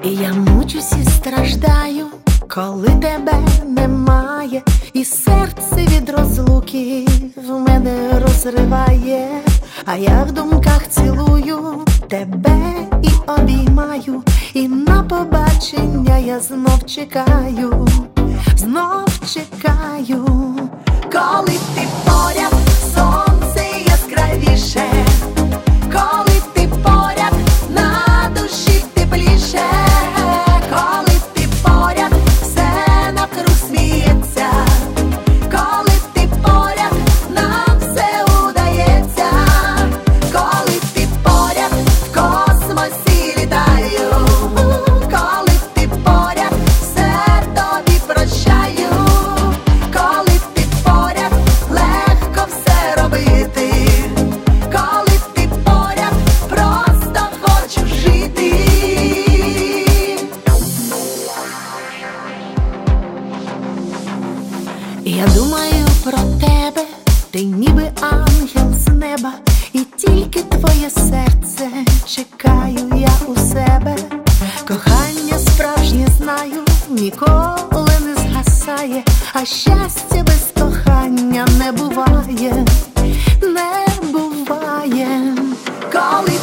І я мучусь і страждаю, коли тебе немає, і серце від розлуки в мене розриває. А я в думках цілую тебе і обіймаю, і на побачення я знов чекаю, коли ти поряд, сонце яскравіше, коли ти поряд, на душі тепліше, коли ти поряд, все навкруг сміється, коли ти поряд, нам все удається, коли ти поряд, в космосі літаю, коли ти поряд, все тобі прощаю, коли ти поряд, легко все робити, коли ти поряд, просто хочу жити. Я думаю про тебе, ти ніби ангел з неба, і тільки твоє серце чекаю я у себе. Кохання справжнє знаю, ніколи не згасає, а щастя без кохання не буває, не буває. Коли